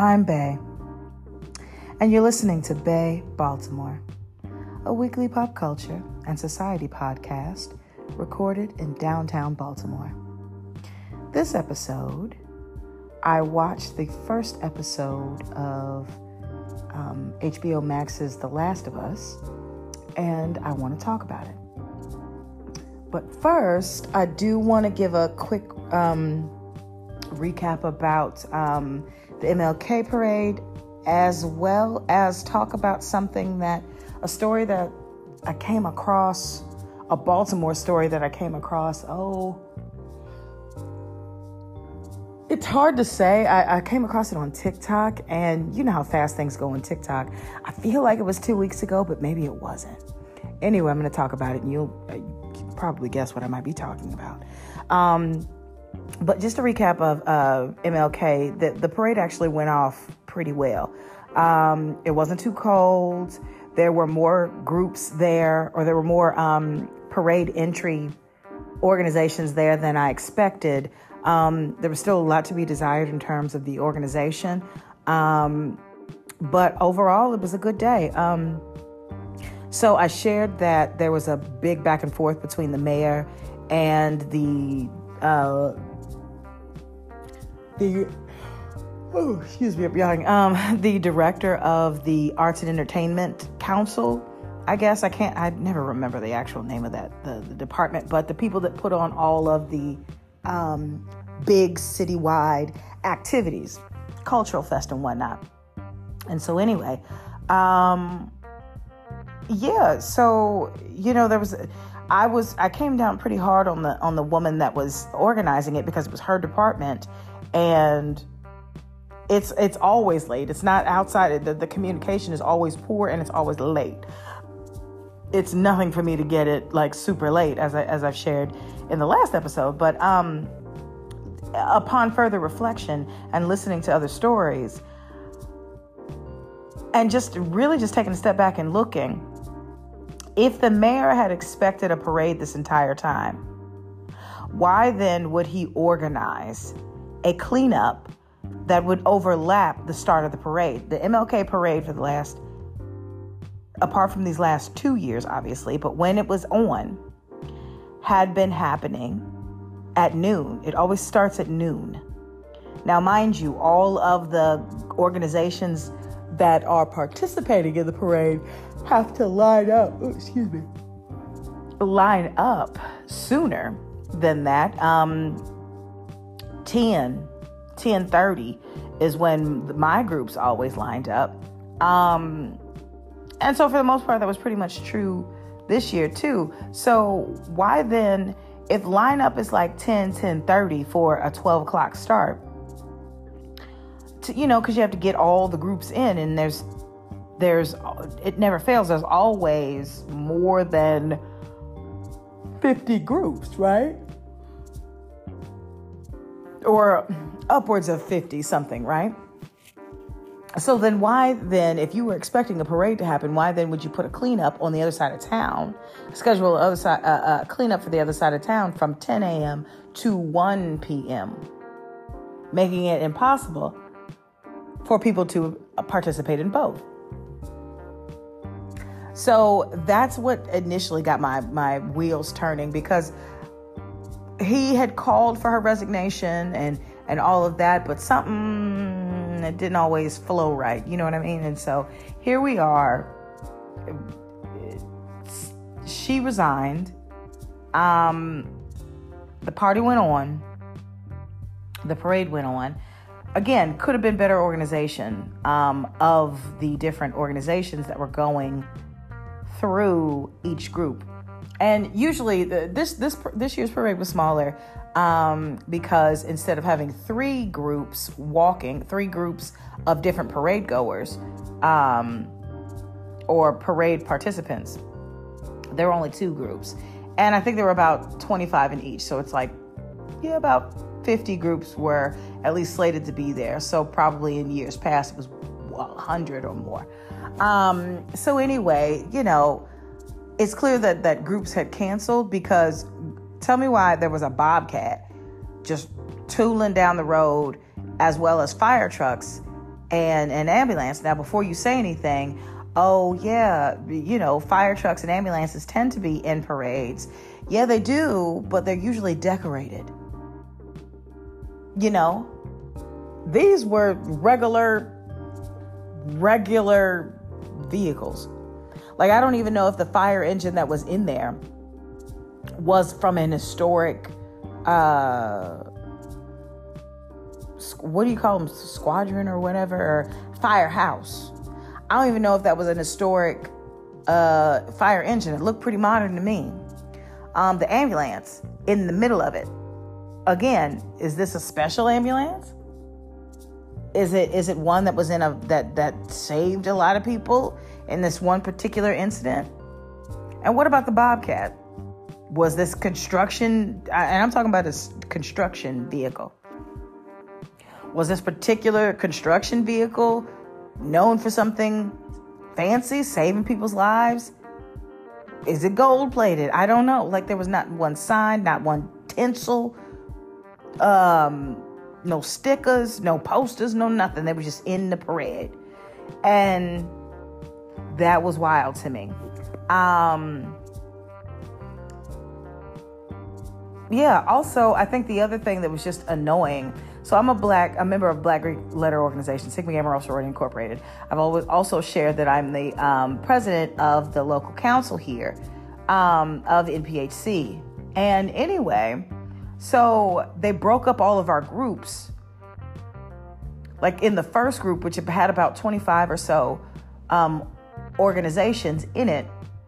I'm Bay, and you're listening to Bay Baltimore, a weekly pop culture and society podcast recorded in downtown Baltimore. This episode, I watched the first episode of HBO Max's The Last of Us, and I want to talk about it. But first, I do want to give a quick recap about the MLK parade, as well as talk about a story that I came across, a Baltimore story that I came across. It's hard to say. I came across it on TikTok, and you know how fast things go on TikTok. I feel like it was 2 weeks ago, but maybe it wasn't. Anyway, I'm going to talk about it, and you'll probably guess what I might be talking about. But just a recap of MLK, the parade actually went off pretty well. It wasn't too cold. There were more groups there, or there were more parade entry organizations there than I expected. There was still a lot to be desired in terms of the organization. But overall, it was a good day. So I shared that there was a big back and forth between the mayor and the director of the Arts and Entertainment Council. I guess I never remember the actual name of the department, but the people that put on all of the big citywide activities, cultural fest and whatnot. And so anyway, so I came down pretty hard on the woman that was organizing it, because it was her department, and it's always late. It's not outside. The communication is always poor, and it's always late. It's nothing for me to get it like super late, as I've shared in the last episode. But upon further reflection and listening to other stories, and just taking a step back and looking, if the mayor had expected a parade this entire time, why then would he organize a cleanup that would overlap the start of the parade? The MLK parade for apart from these last 2 years, obviously, but when it was on, had been happening at noon. It always starts at noon. Now, mind you, all of the organizations that are participating in the parade have to line up sooner than that. 10:30 is when my groups always lined up. And so for the most part, that was pretty much true this year too. So why then, if lineup is like 10:30 for a 12 o'clock start, because you have to get all the groups in, and there's it never fails. There's always more than 50 groups, right? Or upwards of 50 something, right? So then if you were expecting a parade to happen, why then would you put a cleanup on the other side of town, schedule cleanup for the other side of town from 10 a.m. to 1 p.m., making it impossible for people to participate in both? So that's what initially got my wheels turning, because he had called for her resignation and all of that, but something that didn't always flow right. You know what I mean? And so here we are. She resigned. The party went on. The parade went on. Again, could have been better organization of the different organizations that were going through each group. And usually this year's parade was smaller because instead of having three groups of different parade goers or parade participants, there were only two groups. And I think there were about 25 in each. So it's like, about 50 groups were at least slated to be there. So probably in years past, it was 100 or more. So anyway, it's clear that groups had canceled, because tell me why there was a Bobcat just tooling down the road, as well as fire trucks, and an ambulance. Now, before you say anything, oh yeah, fire trucks and ambulances tend to be in parades. Yeah, they do, but they're usually decorated. These were regular vehicles. Like, I don't even know if the fire engine that was in there was from an historic, what do you call them? Squadron or whatever, or firehouse. I don't even know if that was an historic fire engine. It looked pretty modern to me. The ambulance in the middle of it. Again, is this a special ambulance? Is it one that was in that saved a lot of people in this one particular incident? And what about the Bobcat? Was this construction, and I'm talking about this construction vehicle. Was this particular construction vehicle known for something fancy, saving people's lives? Is it gold plated? I don't know. Like, there was not one sign, not one tinsel, no stickers, no posters, no nothing. They were just in the parade. And that was wild to me. Yeah, also, I think the other thing that was just annoying. So I'm a member of Black Greek Letter Organization, Sigma Gamma Rho Sorority Incorporated. I've always also shared that I'm the president of the local council here of NPHC. And anyway, so they broke up all of our groups. Like, in the first group, which had about 25 or so organizations in it,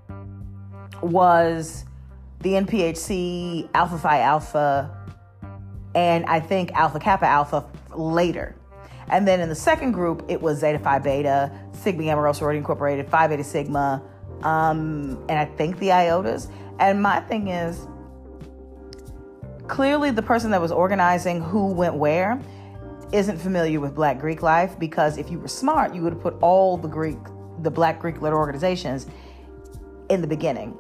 was the NPHC, Alpha Phi Alpha, and I think Alpha Kappa Alpha later. And then in the second group, it was Zeta Phi Beta, Sigma Gamma Rho Sorority Incorporated, Phi Beta Sigma, and I think the Iotas. And my thing is, clearly the person that was organizing who went where isn't familiar with Black Greek life, because if you were smart, you would have put all the Black Greek letter organizations in the beginning,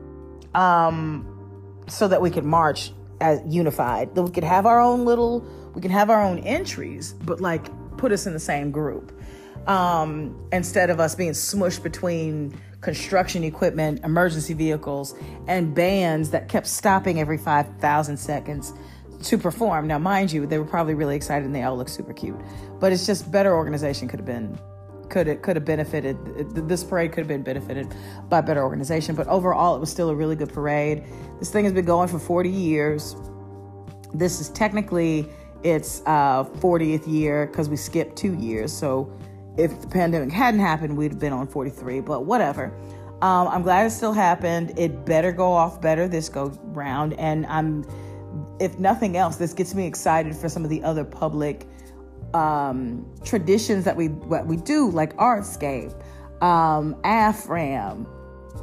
so that we could march as unified. That we could have our own entries, but like put us in the same group, instead of us being smushed between construction equipment, emergency vehicles, and bands that kept stopping every 5,000 seconds to perform. Now, mind you, they were probably really excited and they all look super cute, but it's just better organization could have benefited. This parade could have been benefited by better organization, but overall it was still a really good parade. This thing has been going for 40 years. This is technically its 40th year because we skipped 2 years. So if the pandemic hadn't happened, we'd have been on 43, but whatever. I'm glad it still happened. It better go off better this go round. And if nothing else, this gets me excited for some of the other public traditions that we do, like Artscape, AFRAM,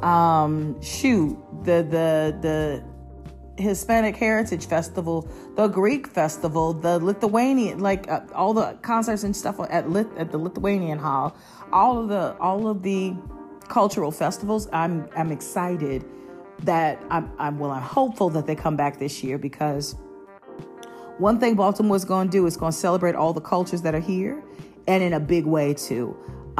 the Hispanic Heritage Festival, the Greek Festival, the Lithuanian, all the concerts and stuff at the Lithuanian Hall, all of the cultural festivals. I'm excited that I'm hopeful that they come back this year, because one thing Baltimore's going to do is going to celebrate all the cultures that are here, and in a big way too.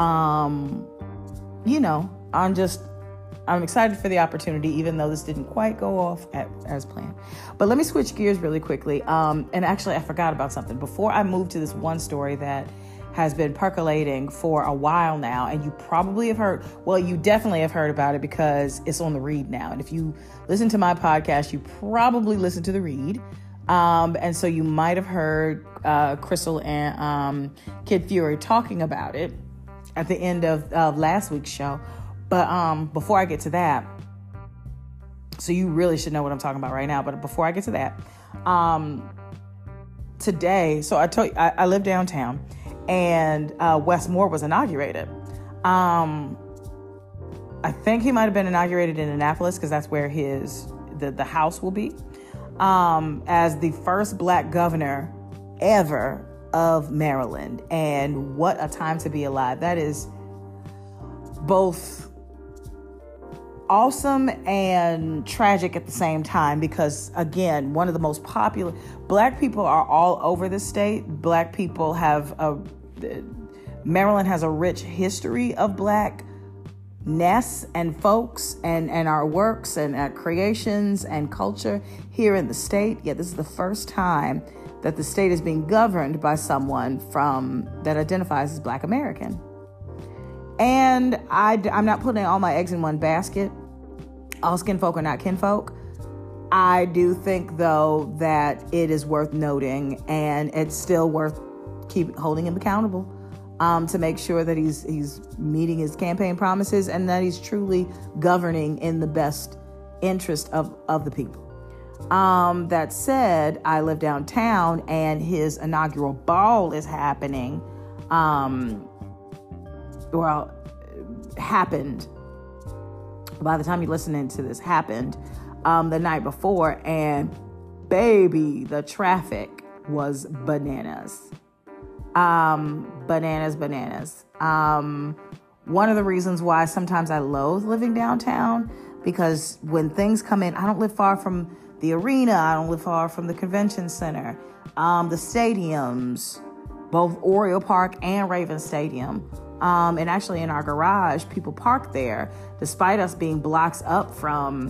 I'm excited for the opportunity, even though this didn't quite go off as planned. But let me switch gears really quickly. And actually, I forgot about something. Before I move to this one story that has been percolating for a while now, and you probably have heard, well, you definitely have heard about it because it's on the read now. And if you listen to my podcast, you probably listen to the read. And so you might have heard Crystal and Kid Fury talking about it at the end of last week's show. But before I get to that, so you really should know what I'm talking about right now. But before I get to that, today, so I told you, I live downtown, and Westmore was inaugurated. I think he might have been inaugurated in Annapolis, because that's where the house will be, as the first Black governor ever of Maryland. And what a time to be alive. That is both awesome and tragic at the same time, because again, one of the most popular Black people are all over the state. Black people have Maryland has a rich history of Blackness and folks and our works and our creations and culture here in the state. Yet this is the first time that the state is being governed by someone that identifies as Black American. And I'm not putting all my eggs in one basket. All skin folk are not kinfolk. I do think, though, that it is worth noting, and it's still worth holding him accountable to make sure that he's meeting his campaign promises and that he's truly governing in the best interest of the people. That said, I live downtown, and his inaugural ball is happening. Happened. By the time you're listening to this, happened the night before, and baby, the traffic was bananas. Bananas. One of the reasons why sometimes I loathe living downtown, because when things come in, I don't live far from the arena. I don't live far from the convention center, the stadiums, both Oriole Park and Raven Stadium. And actually in our garage, people park there, despite us being blocks up from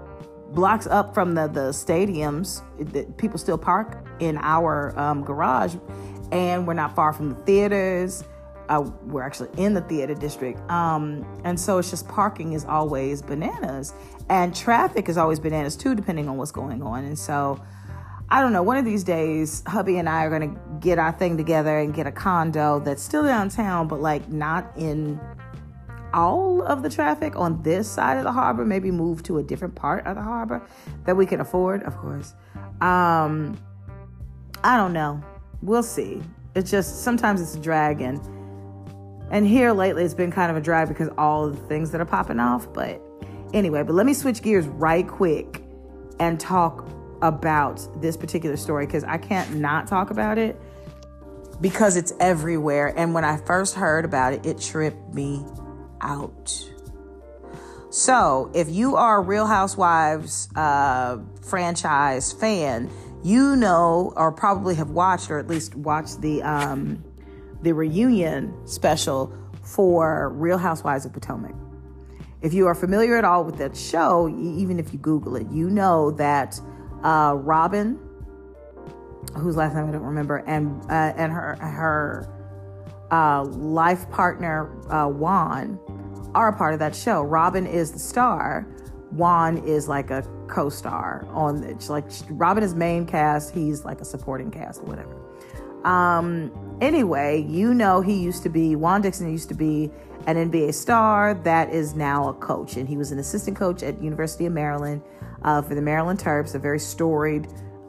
the stadiums. People still park in our garage, and we're not far from the theaters. We're actually in the theater district. And so it's just parking is always bananas, and traffic is always bananas too, depending on what's going on. And so I don't know, one of these days, hubby and I are going to get our thing together and get a condo that's still downtown, but like not in all of the traffic on this side of the harbor, maybe move to a different part of the harbor that we can afford, of course. I don't know. We'll see. It's just, sometimes it's a drag, and here lately it's been kind of a drag because all of the things that are popping off. But anyway, let me switch gears right quick and talk about this particular story, because I can't not talk about it because it's everywhere. And when I first heard about it, it tripped me out. So if you are a Real Housewives franchise fan, you know, or probably have watched, or at least watched the reunion special for Real Housewives of Potomac. If you are familiar at all with that show, even if you Google it, you know that Robin, whose last name I don't remember, and her life partner Juan are a part of that show. Robin is the star. Juan is like a co-star on it. Like, Robin is main cast. He's like a supporting cast or whatever. Anyway, you know, Juan Dixon used to be an NBA star that is now a coach, and he was an assistant coach at University of Maryland for the Maryland Terps, a very storied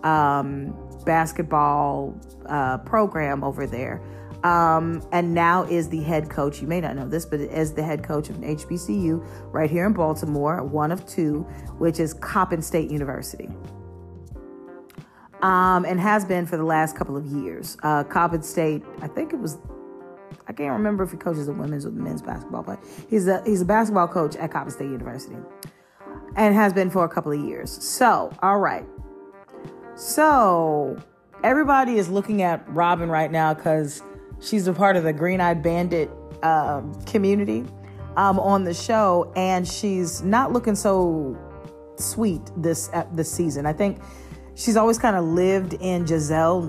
basketball program over there. And now is the head coach. You may not know this, but is the head coach of an HBCU right here in Baltimore, one of two, which is Coppin State University. And has been for the last couple of years. Coppin State, I can't remember if he coaches the women's or the men's basketball, but he's a basketball coach at Coppin State University and has been for a couple of years. So, all right. So everybody is looking at Robin right now because she's a part of the Green Eyed Bandit community on the show, and she's not looking so sweet this season. I think she's always kind of lived in Giselle,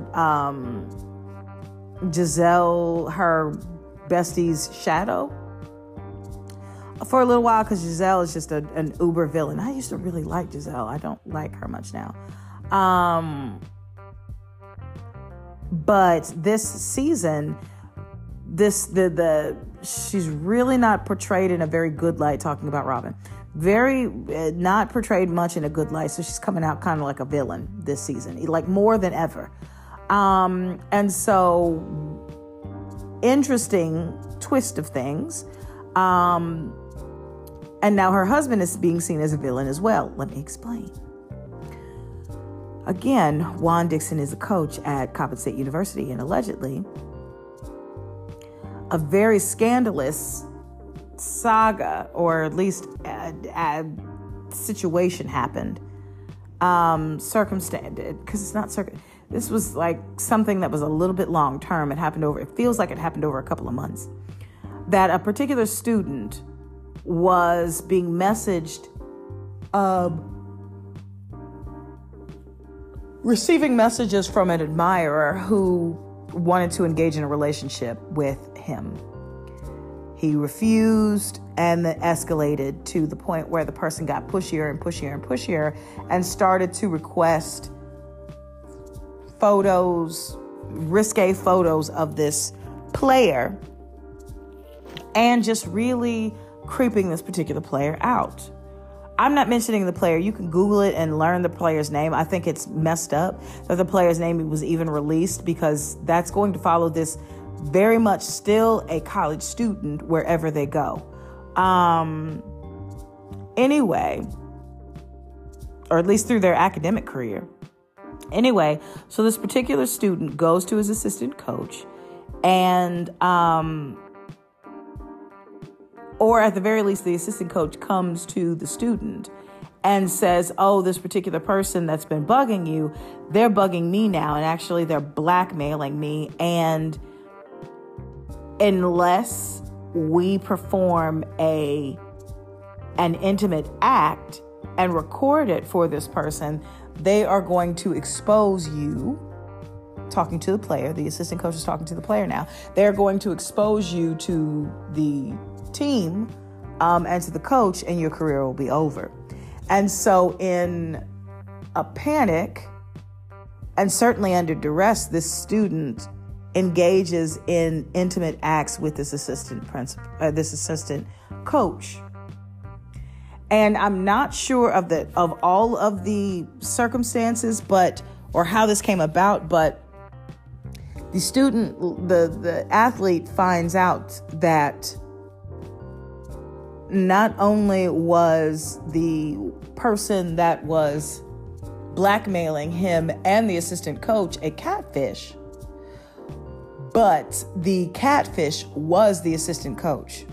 her bestie's shadow for a little while, because Giselle is just an uber villain. I used to really like Giselle. I don't like her much now. But this season, she's really not portrayed in a very good light, talking about Robin. Very not portrayed much in a good light. So she's coming out kind of like a villain this season, like more than ever. And so, interesting twist of things. And now her husband is being seen as a villain as well. Let me explain. Again, Juan Dixon is a coach at Coppin State University, and allegedly a very scandalous saga, or at least a situation happened. Circumstances, because it's not This was like something that was a little bit long term. It feels like it happened over a couple of months. That a particular student was being messaged, receiving messages from an admirer who wanted to engage in a relationship with him. He refused, and then escalated to the point where the person got pushier and pushier and pushier and started to request photos, risque photos of this player, and just really creeping this particular player out. I'm not mentioning the player. You can Google it and learn the player's name. I think it's messed up that the player's name was even released, because that's going to follow this very much still a college student wherever they go. Anyway, or at least through their academic career. Anyway, so this particular student goes to his assistant coach and, or at the very least, the assistant coach comes to the student and says, oh, this particular person that's been bugging you, they're bugging me now. And actually they're blackmailing me. And unless we perform an intimate act and record it for this person, they are going to expose you. Talking to the player, the assistant coach is talking to the player now. They're going to expose you to the team and to the coach, and your career will be over. And so in a panic, and certainly under duress, this student engages in intimate acts with this assistant coach. And I'm not sure of all of the circumstances, or how this came about, but the athlete finds out that not only was the person that was blackmailing him and the assistant coach a catfish, but the catfish was the assistant coach.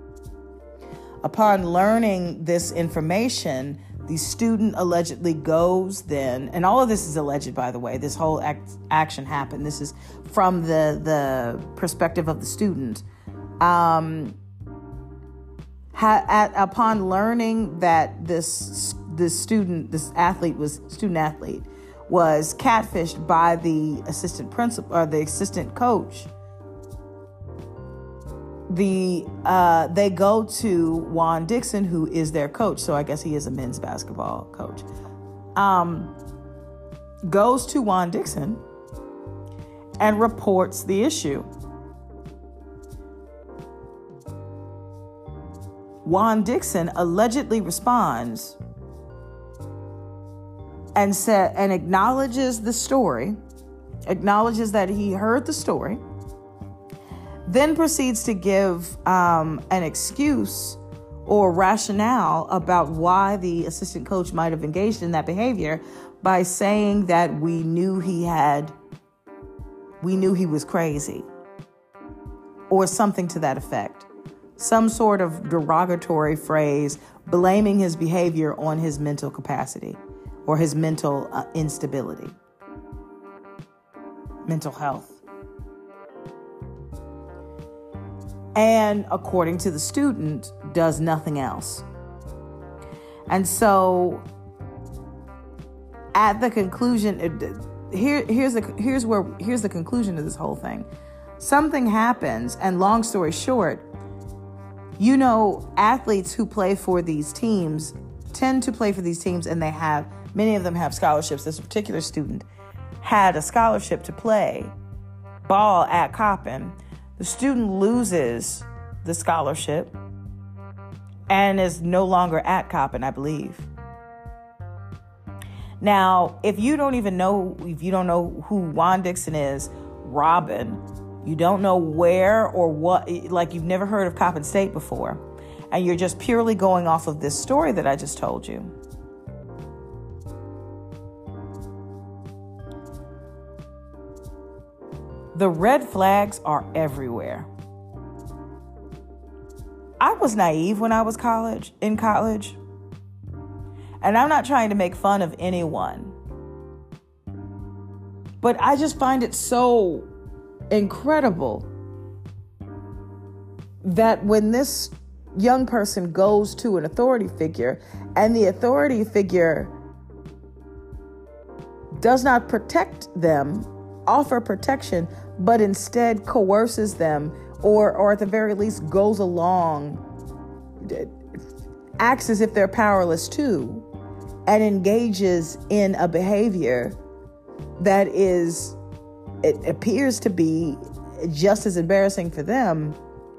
Upon learning this information, the student allegedly goes then, and all of this is alleged, by the way, this whole action happened. This is from the perspective of the student. Upon learning that this student athlete was catfished by the assistant principal or the assistant coach, they go to Juan Dixon, who is their coach. So I guess he is a men's basketball coach. Goes to Juan Dixon and reports the issue. Juan Dixon allegedly responds and acknowledges the story, acknowledges that he heard the story, then proceeds to give an excuse or rationale about why the assistant coach might have engaged in that behavior by saying that we knew he was crazy, or something to that effect. Some sort of derogatory phrase blaming his behavior on his mental capacity or his mental instability, mental health. And according to the student, does nothing else. And so at the conclusion, here's the conclusion of this whole thing. Something happens, and long story short, athletes who play for these teams tend to play for these teams, and many of them have scholarships. This particular student had a scholarship to play ball at Coppin. The student loses the scholarship and is no longer at Coppin, I believe. Now, if you don't know who Juan Dixon is, Robin, you don't know where or what, like you've never heard of Coppin State before, and you're just purely going off of this story that I just told you. The red flags are everywhere. I was naive when I was in college, and I'm not trying to make fun of anyone. But I just find it so incredible that when this young person goes to an authority figure and the authority figure does not protect them, offer protection, but instead coerces them or at the very least goes along, acts as if they're powerless too, and engages in a behavior that is, it appears to be just as embarrassing for them,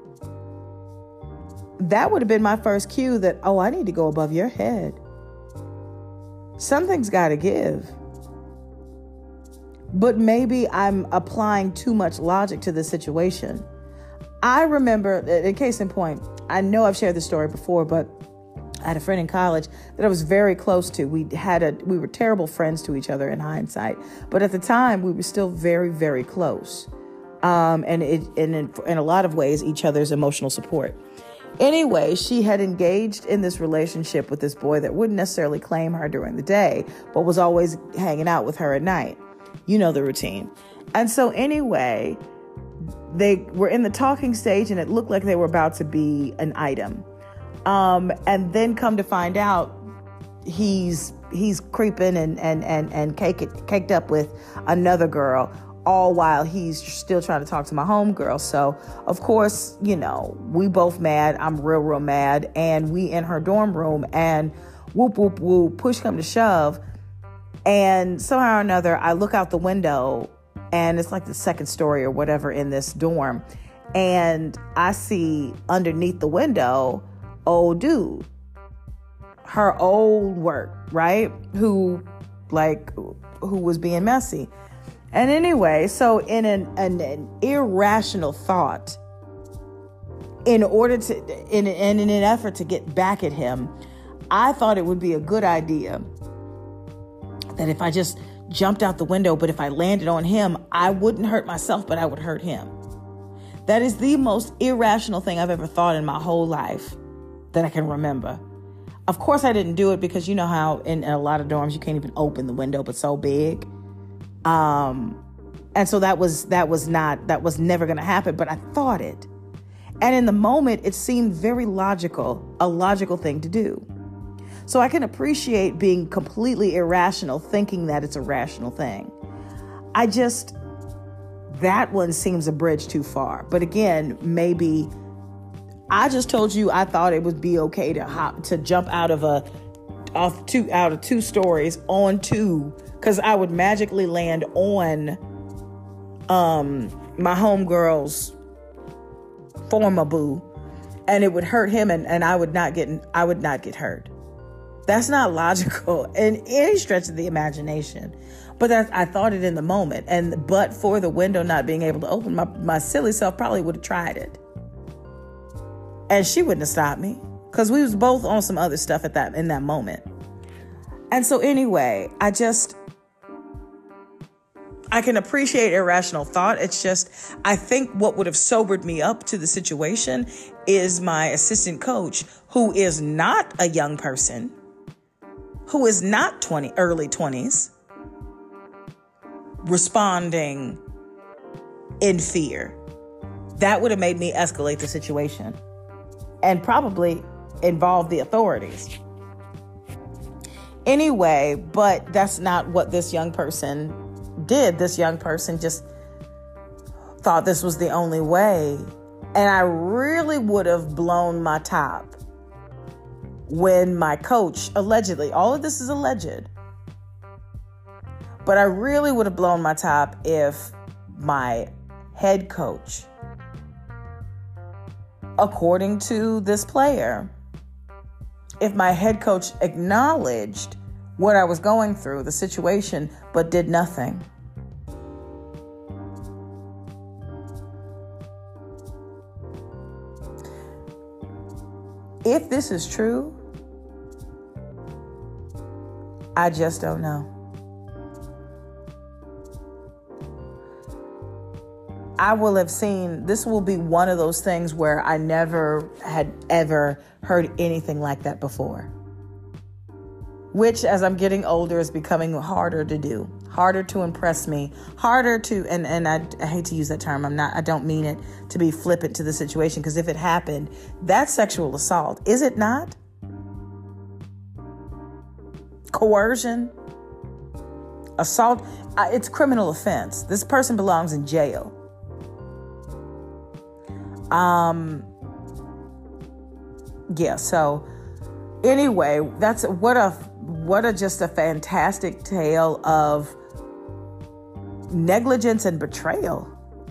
that would have been my first cue that, oh, I need to go above your head. Something's got to give. But maybe I'm applying too much logic to the situation. I remember, in case in point, I know I've shared this story before, but I had a friend in college that I was very close to. We were terrible friends to each other in hindsight, but at the time we were still very, very close. And in a lot of ways, each other's emotional support. Anyway, she had engaged in this relationship with this boy that wouldn't necessarily claim her during the day, but was always hanging out with her at night. You know the routine. And so anyway, they were in the talking stage and it looked like they were about to be an item. And then come to find out he's creeping and caked up with another girl, all while he's still trying to talk to my homegirl. So, of course, you know, we both mad. I'm real mad. And we in her dorm room and whoop, whoop, whoop, push come to shove. And somehow or another, I look out the window and it's like the second story or whatever in this dorm. And I see underneath the window, old dude, her old work, right? Who was being messy. And anyway, so in an irrational thought, in an effort to get back at him, I thought it would be a good idea that if I just jumped out the window, but if I landed on him, I wouldn't hurt myself, but I would hurt him. That is the most irrational thing I've ever thought in my whole life that I can remember. Of course, I didn't do it because you know how in a lot of dorms you can't even open the window, but so big. And so that was never going to happen, but I thought it. And in the moment, it seemed very logical, a logical thing to do. So I can appreciate being completely irrational, thinking that it's a rational thing. That one seems a bridge too far. But again, maybe I just told you I thought it would be okay to jump out of two stories on two, because I would magically land on my homegirl's former boo, and it would hurt him, and I would not get hurt. That's not logical in any stretch of the imagination. But I thought it in the moment, but for the window not being able to open, my silly self probably would have tried it, and she wouldn't have stopped me because we was both on some other stuff in that moment. And so anyway, I can appreciate irrational thought. It's just, I think what would have sobered me up to the situation is my assistant coach, who is not a young person, who is not early 20s, responding in fear. That would have made me escalate the situation and probably involve the authorities. Anyway, but that's not what this young person did. This young person just thought this was the only way. And I really would have blown my top when my coach, allegedly, all of this is alleged, but I really would have blown my top if my head coach, according to this player, if my head coach acknowledged what I was going through, the situation, but did nothing. If this is true, I just don't know. I will have seen, this will be one of those things where I never had ever heard anything like that before. which as I'm getting older is becoming harder to do, harder to impress me, harder to, and I hate to use that term. I don't mean it to be flippant to the situation, because if it happened, that's sexual assault. Is it not? Coercion, assault, it's criminal offense. This person belongs in jail. Yeah, so anyway, that's what a just a fantastic tale of negligence and betrayal.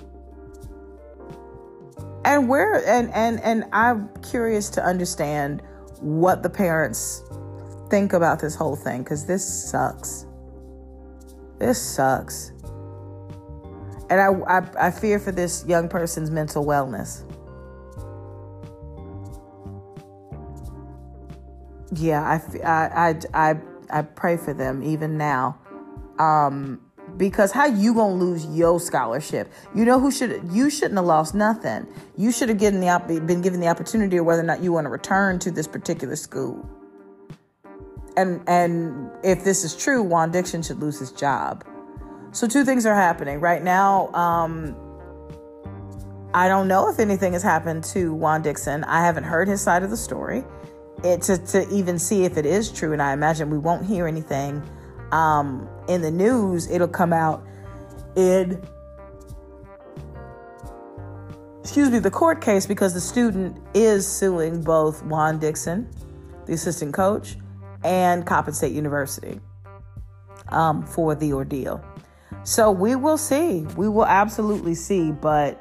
And and I'm curious to understand what the parents think about this whole thing, because this sucks. This sucks. And I fear for this young person's mental wellness. Yeah, I pray for them even now. Because how you gonna lose your scholarship? You know you shouldn't have lost nothing. You should have been given the opportunity of whether or not you want to return to this particular school. And if this is true, Juan Dixon should lose his job. So two things are happening right now. I don't know if anything has happened to Juan Dixon. I haven't heard his side of the story. To even see if it is true, and I imagine we won't hear anything in the news. It'll come out in the court case, because the student is suing both Juan Dixon, the assistant coach, and Coppin State University for the ordeal. So we will see. We will absolutely see. But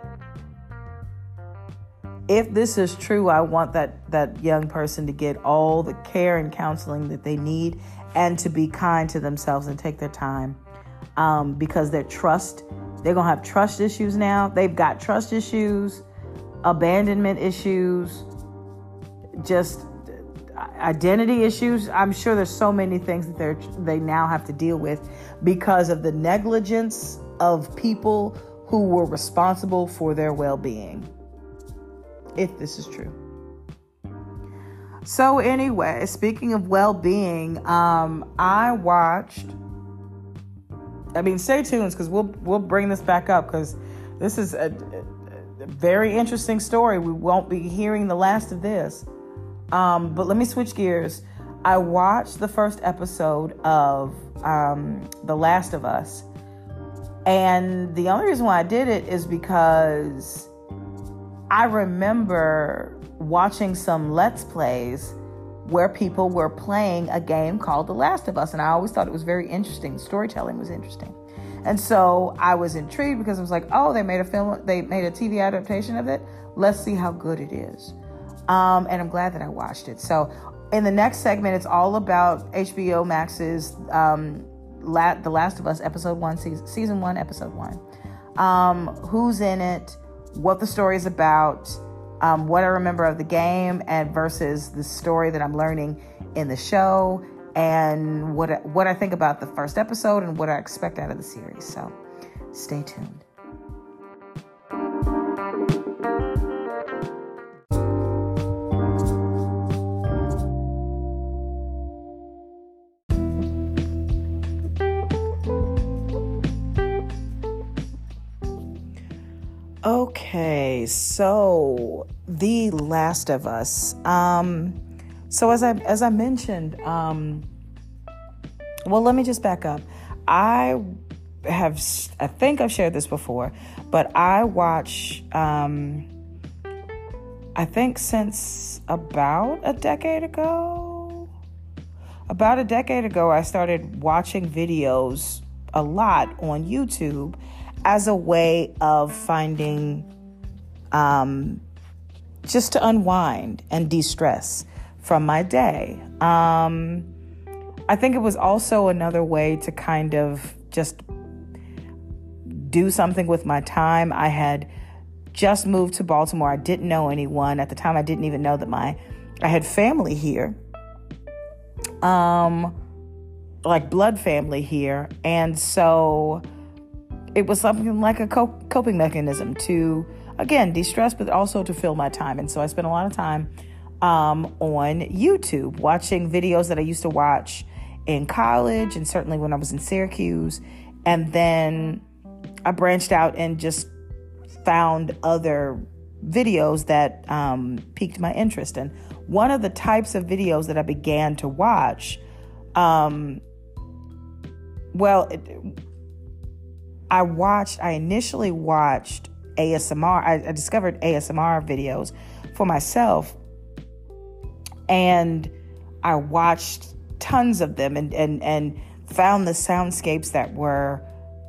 if this is true, I want that young person to get all the care and counseling that they need, and to be kind to themselves and take their time, because they're going to have trust issues now. They've got trust issues, abandonment issues, just identity issues. I'm sure there's so many things that they now have to deal with because of the negligence of people who were responsible for their well-being. If this is true. So anyway, speaking of well-being, stay tuned, because we'll bring this back up, because this is a very interesting story. We won't be hearing the last of this. But let me switch gears. I watched the first episode of The Last of Us. And the only reason why I did it is because I remember watching some Let's Plays where people were playing a game called The Last of Us. And I always thought it was very interesting. The storytelling was interesting. And so I was intrigued, because I was like, oh, they made a TV adaptation of it. Let's see how good it is. And I'm glad that I watched it. So in the next segment, it's all about HBO Max's The Last of Us, season 1, episode 1. Who's in it, what the story is about, what I remember of the game and versus the story that I'm learning in the show, and what I think about the first episode and what I expect out of the series. So stay tuned. Okay, so The Last of Us. So as I mentioned, well, let me just back up. I think I've shared this before, but I watch, I think since about a decade ago, I started watching videos a lot on YouTube as a way of finding, just to unwind and de-stress from my day. I think it was also another way to kind of just do something with my time. I had just moved to Baltimore. I didn't know anyone. At the time, I didn't even know that I had family here. Like blood family here. And so it was something like a coping mechanism to, again, de-stress, but also to fill my time. And so I spent a lot of time on YouTube watching videos that I used to watch in college and certainly when I was in Syracuse. And then I branched out and just found other videos that piqued my interest. And one of the types of videos that I began to watch, I initially watched ASMR. I discovered ASMR videos for myself, and I watched tons of them and found the soundscapes that were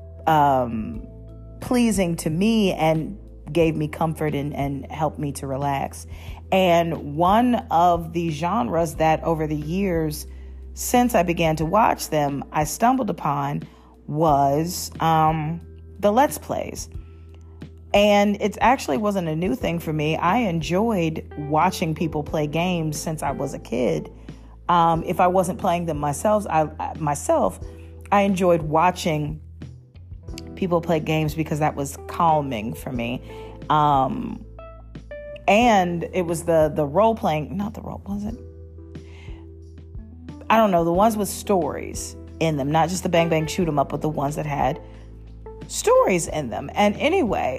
pleasing to me and gave me comfort and helped me to relax. And one of the genres that over the years since I began to watch them, I stumbled upon was the Let's Plays. And it actually wasn't a new thing for me. I enjoyed watching people play games since I was a kid. If I wasn't playing them myself, I enjoyed watching people play games because that was calming for me. And it was the role playing, not the role, was it? I don't know, the ones with stories in them, not just the bang bang shoot 'em up, but the ones that had stories in them. And anyway,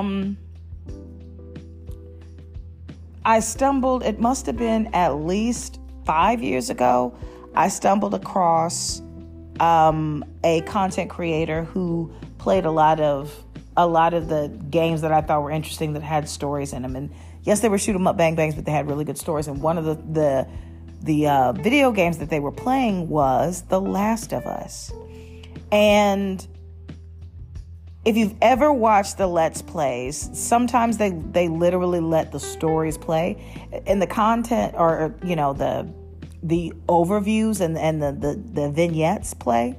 it must have been at least 5 years ago, I stumbled across a content creator who played a lot of the games that I thought were interesting that had stories in them. And yes, they were shoot 'em up bang bangs, but they had really good stories. And one of the video games that they were playing was The Last of Us. And if you've ever watched the Let's Plays, sometimes they literally let the stories play in the content, or the overviews and the vignettes play.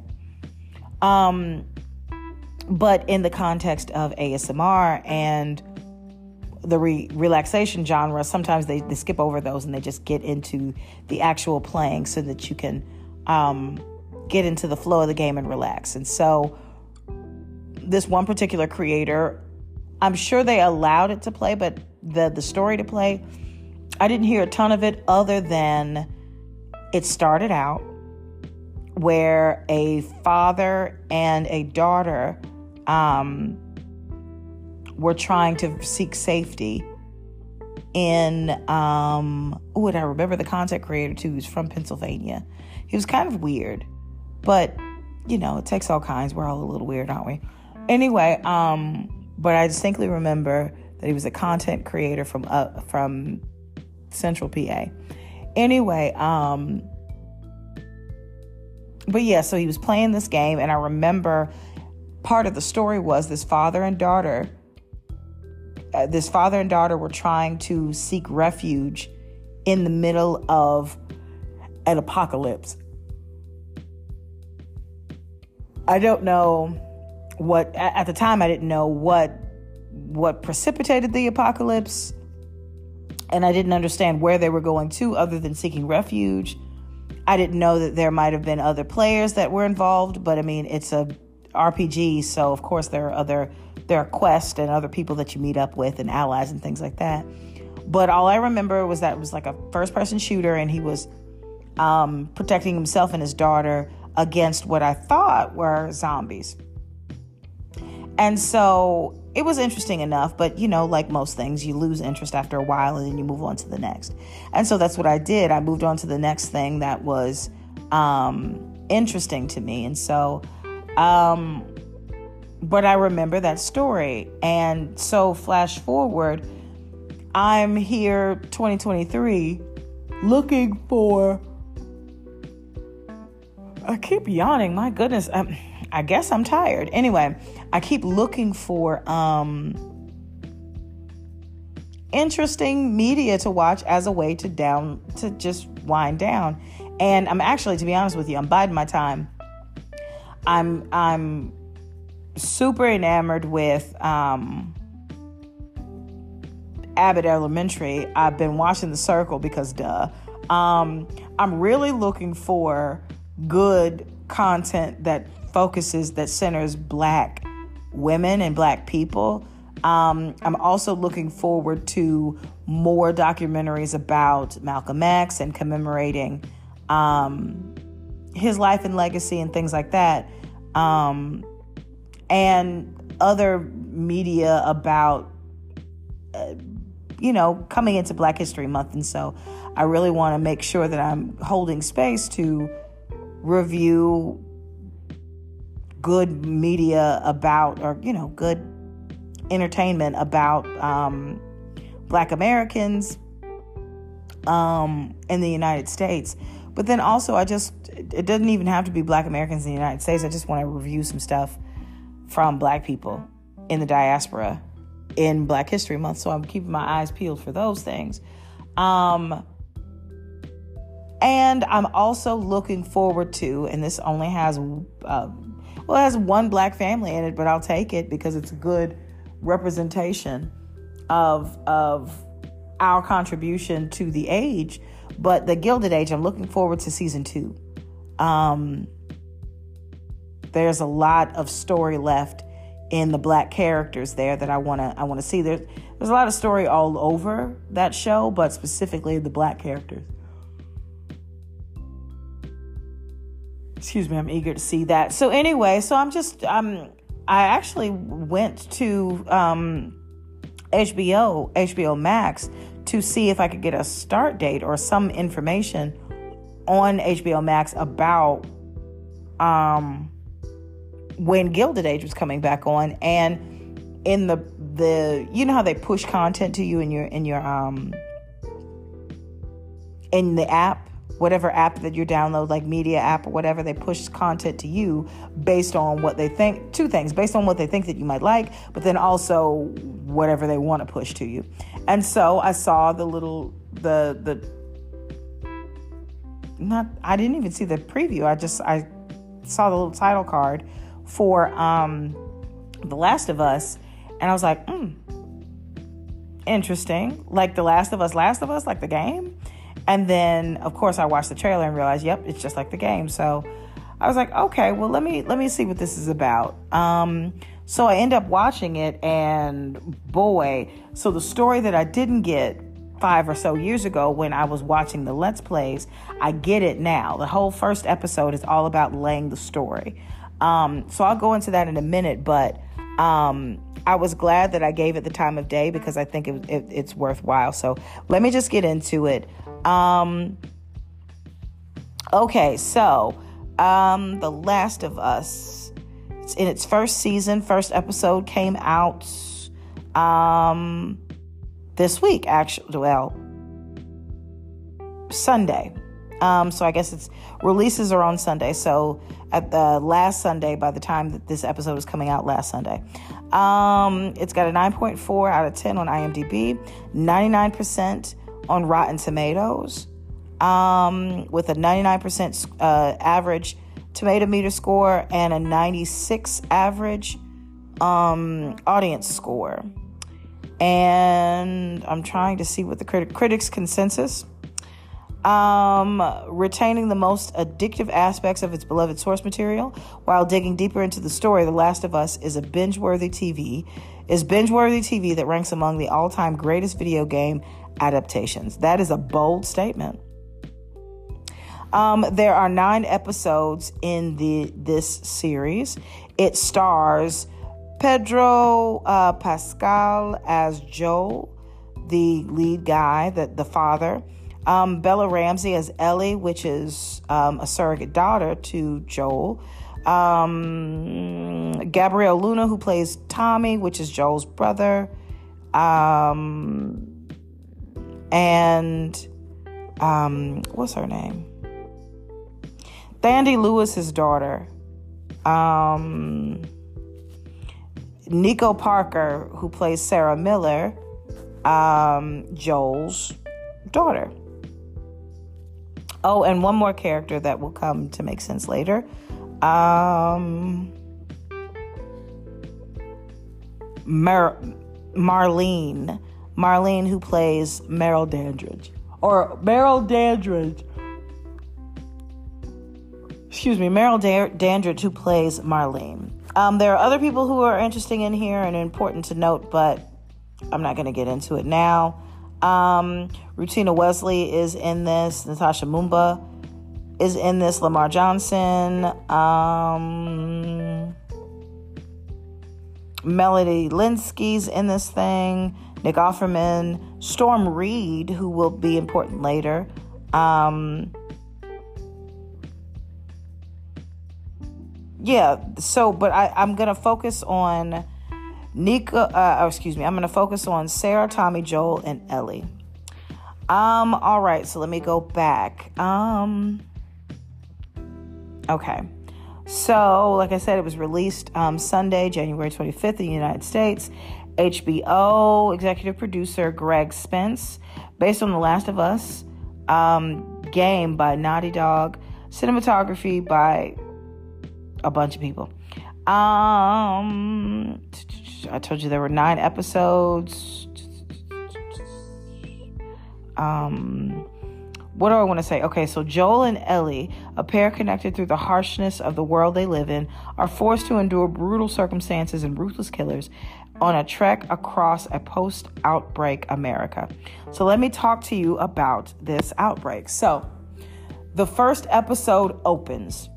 But in the context of ASMR and the relaxation genre, sometimes they skip over those and they just get into the actual playing so that you can get into the flow of the game and relax. And so this one particular creator, I'm sure they allowed it to play, but the story to play, I didn't hear a ton of it other than it started out where a father and a daughter were trying to seek safety in, and I remember the content creator too, who's from Pennsylvania. He was kind of weird, but it takes all kinds. We're all a little weird, aren't we? Anyway, but I distinctly remember that he was a content creator from Central PA. Anyway, but yeah, so he was playing this game, and I remember part of the story was this father and daughter were trying to seek refuge in the middle of an apocalypse. I don't know what, at the time I didn't know what precipitated the apocalypse, and I didn't understand where they were going to other than seeking refuge. I didn't know that there might have been other players that were involved, but I mean, it's a RPG, so of course there are quests and other people that you meet up with and allies and things like that. But all I remember was that it was like a first-person shooter, and he was protecting himself and his daughter against what I thought were zombies. And so it was interesting enough, but like most things, you lose interest after a while and then you move on to the next. And so that's what I did. I moved on to the next thing that was interesting to me. And so, but I remember that story. And so flash forward, I'm here 2023 looking for, I keep yawning, my goodness. I guess I'm tired. Anyway, I keep looking for interesting media to watch as a way to just wind down. And I'm actually, to be honest with you, I'm biding my time. I'm super enamored with Abbott Elementary. I've been watching The Circle because duh. I'm really looking for good content that centers Black women and Black people. I'm also looking forward to more documentaries about Malcolm X and commemorating his life and legacy and things like that, and other media about coming into Black History Month. And so I really want to make sure that I'm holding space to review good media about, or good entertainment about Black Americans in the United States. But then also it doesn't even have to be Black Americans in the United States. I just want to review some stuff from Black people in the diaspora in Black History Month. So I'm keeping my eyes peeled for those things. And I'm also looking forward to, and this only has, it has one Black family in it, but I'll take it because it's a good representation of our contribution to the age. But the Gilded Age, I'm looking forward to season 2. There's a lot of story left in the Black characters there that I want to see. There's a lot of story all over that show, but specifically the Black characters. Excuse me, I'm eager to see that. So anyway, I actually went to HBO Max to see if I could get a start date or some information on HBO Max about when Gilded Age was coming back on. And in the how they push content to you in the app, whatever app that you download, like media app or whatever, they push content to you based on what they think. Two things: based on what they think that you might like, but then also whatever they want to push to you. And so I saw I didn't even see the preview. I saw the little title card for The Last of Us, and I was like, interesting. Like The Last of Us, like the game. And then, of course, I watched the trailer and realized, yep, it's just like the game. So I was like, okay, well, let me see what this is about. So I end up watching it, and boy, so the story that I didn't get 5 or so years ago when I was watching the Let's Plays, I get it now. The whole first episode is all about laying the story. So I'll go into that in a minute, but I was glad that I gave it the time of day because I think it's worthwhile. So let me just get into it. Okay, so The Last of Us, it's in its first season. First episode came out this week, actually. Well, Sunday. So I guess its releases are on Sunday. So at the last Sunday, by the time that this episode is coming out last Sunday, it's got a 9.4 out of 10 on IMDb, 99% on Rotten Tomatoes, with a 99% average tomato meter score and a 96 average audience score. And I'm trying to see what the critics' consensus. Retaining the most addictive aspects of its beloved source material while digging deeper into the story, The Last of Us is binge-worthy TV that ranks among the all-time greatest video game adaptations. That is a bold statement. There are 9 episodes in this series. It stars Pedro Pascal as Joel, the lead guy, the father. Bella Ramsey as Ellie, which is a surrogate daughter to Joel. Gabriel Luna, who plays Tommy, which is Joel's brother. And what's her name? Thandi Lewis, his daughter. Nico Parker, who plays Sarah Miller, Joel's daughter. Oh, and one more character that will come to make sense later. Marlene, who plays Meryl Dandridge. Meryl Dandridge, who plays Marlene. There are other people who are interesting in here and important to note, but I'm not going to get into it now. Rutina Wesley is in this. Natasha Mumba is in this. Lamar Johnson, Melody Linsky's in this thing. Nick Offerman, Storm Reed, who will be important later. But I'm going to focus on I'm going to focus on Sarah, Tommy, Joel, and Ellie. All right, so let me go back. Okay. So, like I said, it was released Sunday, January 25th in the United States. HBO executive producer Greg Spence, based on The Last of Us, game by Naughty Dog, cinematography by a bunch of people. I told you there were 9 episodes. What do I want to say? Okay, so Joel and Ellie, a pair connected through the harshness of the world they live in, are forced to endure brutal circumstances and ruthless killers on a trek across a post-outbreak America. So let me talk to you about this outbreak. So the first episode opens,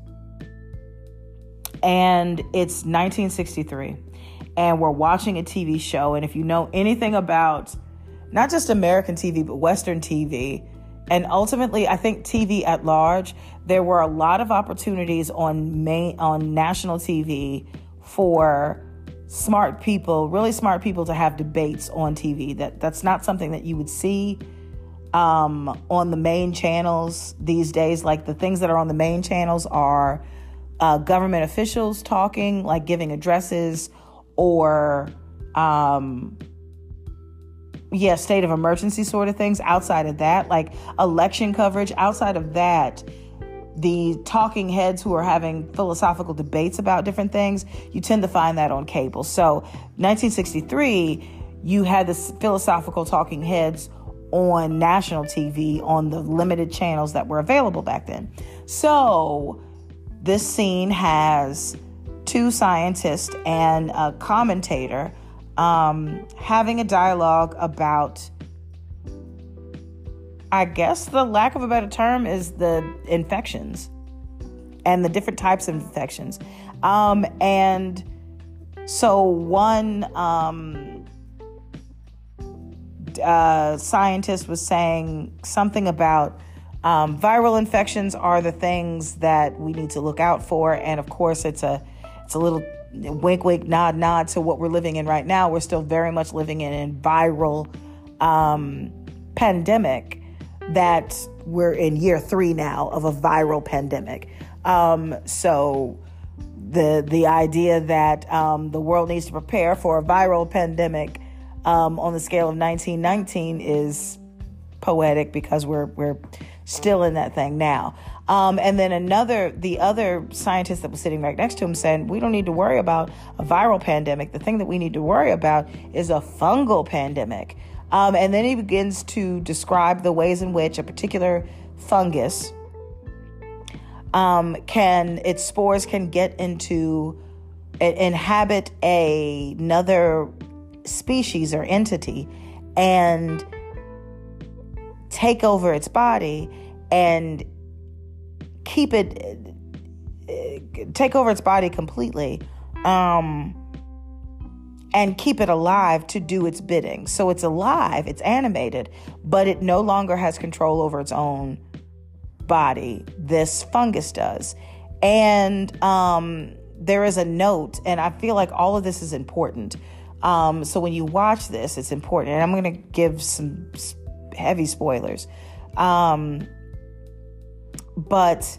and it's 1963, and we're watching a TV show. And if you know anything about not just American TV, but Western TV, and ultimately, I think TV at large, there were a lot of opportunities on national TV for smart people, really smart people, to have debates on TV. That's not something that you would see on the main channels these days. Like, the things that are on the main channels are government officials talking, like giving addresses, or state of emergency sort of things. Outside of that, like election coverage, outside of that, the talking heads who are having philosophical debates about different things, you tend to find that on cable. So 1963, you had this philosophical talking heads on national TV on the limited channels that were available back then. So this scene has 2 scientists and a commentator having a dialogue about, I guess the lack of a better term is the infections and the different types of infections. And so one scientist was saying something about viral infections are the things that we need to look out for. And of course, it's a little wink, wink, nod, nod to what we're living in right now. We're still very much living in a viral pandemic, that we're in year 3 now of a viral pandemic. So the idea that the world needs to prepare for a viral pandemic on the scale of 1919 is poetic, because we're still in that thing now. And then the other scientist that was sitting right next to him said, we don't need to worry about a viral pandemic. The thing that we need to worry about is a fungal pandemic. And then he begins to describe the ways in which a particular fungus its spores can get into, inhabit another species or entity and take over its body and take over its body completely, and keep it alive to do its bidding. So it's alive, it's animated, but it no longer has control over its own body. This fungus does. And there is a note, and I feel like all of this is important. So when you watch this, it's important. And I'm going to give some heavy spoilers. But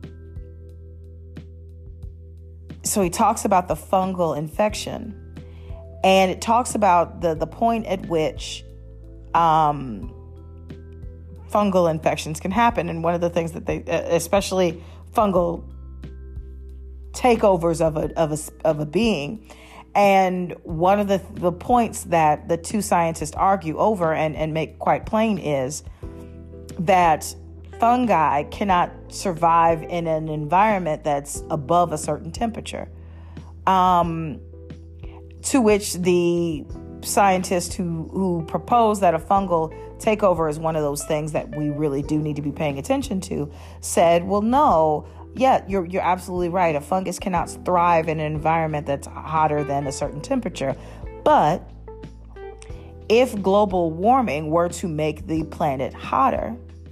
so he talks about the fungal infection, and it talks about the point at which fungal infections can happen. And one of the things that they, especially fungal takeovers of a being, and one of the points that the 2 scientists argue over and make quite plain is that fungi cannot survive in an environment that's above a certain temperature. To which the scientist who proposed that a fungal takeover is one of those things that we really do need to be paying attention to, said, well, no, yeah, you're absolutely right. A fungus cannot thrive in an environment that's hotter than a certain temperature. But if global warming were to make the planet hotter,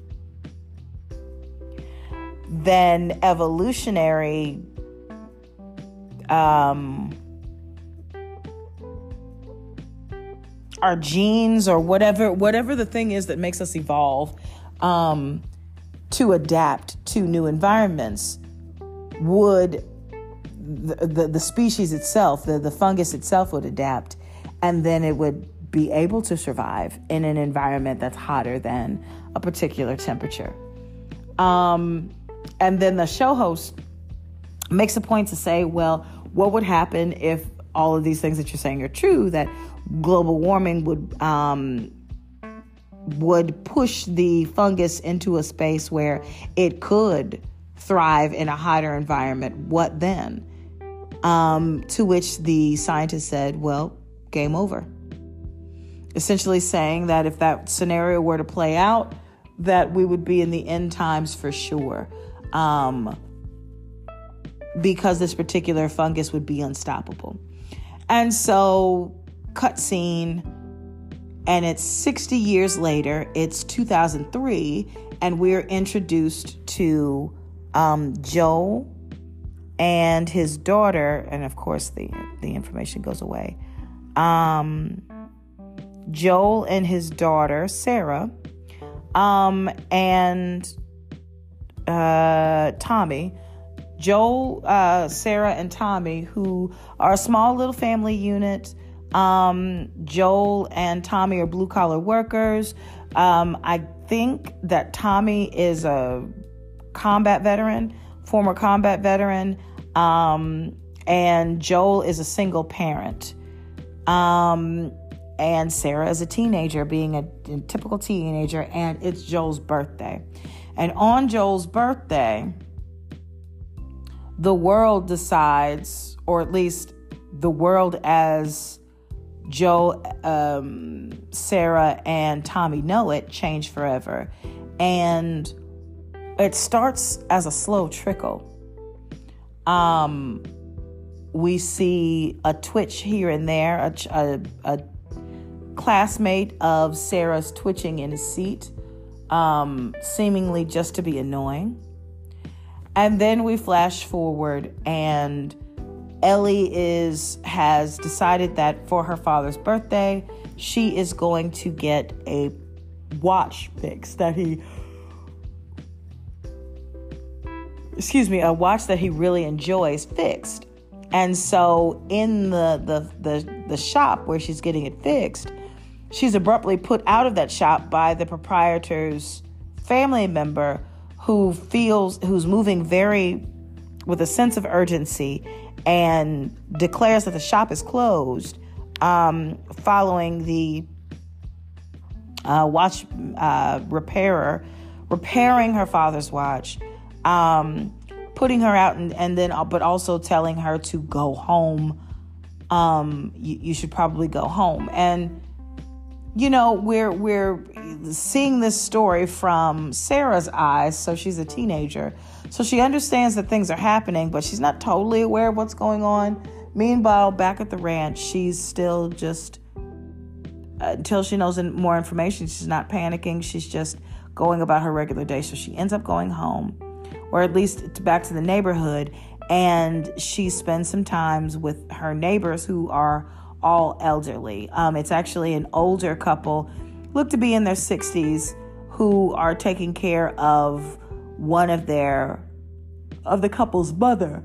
then evolutionary our genes or whatever the thing is that makes us evolve to adapt to new environments, would the species itself, the fungus itself would adapt, and then it would be able to survive in an environment that's hotter than a particular temperature. And then the show host makes a point to say, well, what would happen if all of these things that you're saying are true, that global warming would push the fungus into a space where it could thrive in a hotter environment? What then? To which the scientist said, well, game over. Essentially saying that if that scenario were to play out, that we would be in the end times for sure. Because this particular fungus would be unstoppable. And so, cut scene, and it's 60 years later, it's 2003, and we're introduced to Joel and his daughter, and of course the information goes away. Joel and his daughter, Sarah, and Tommy. Joel, Sarah, and Tommy, who are a small little family unit. Joel and Tommy are blue-collar workers. I think that Tommy is a former combat veteran, and Joel is a single parent. And Sarah is a teenager, being a typical teenager, and it's Joel's birthday. And on Joel's birthday, the world decides, or at least the world as Joe, Sarah, and Tommy know it, changed forever. And it starts as a slow trickle. We see a twitch here and there, a classmate of Sarah's twitching in his seat, seemingly just to be annoying. And then we flash forward, and Ellie has decided that for her father's birthday, she is going to get a watch fix a watch that he really enjoys fixed. And so in the shop where she's getting it fixed, she's abruptly put out of that shop by the proprietor's family member, who's moving with a sense of urgency and declares that the shop is closed, following the watch repairer repairing her father's watch, putting her out but also telling her to go home. You should probably go home. And we're seeing this story from Sarah's eyes. So she's a teenager. So she understands that things are happening, but she's not totally aware of what's going on. Meanwhile, back at the ranch, she's still just, until she knows more information, she's not panicking. She's just going about her regular day. So she ends up going home, or at least back to the neighborhood. And she spends some time with her neighbors, who are all elderly. It's actually an older couple, look to be in their 60s, who are taking care of one of the couple's mother,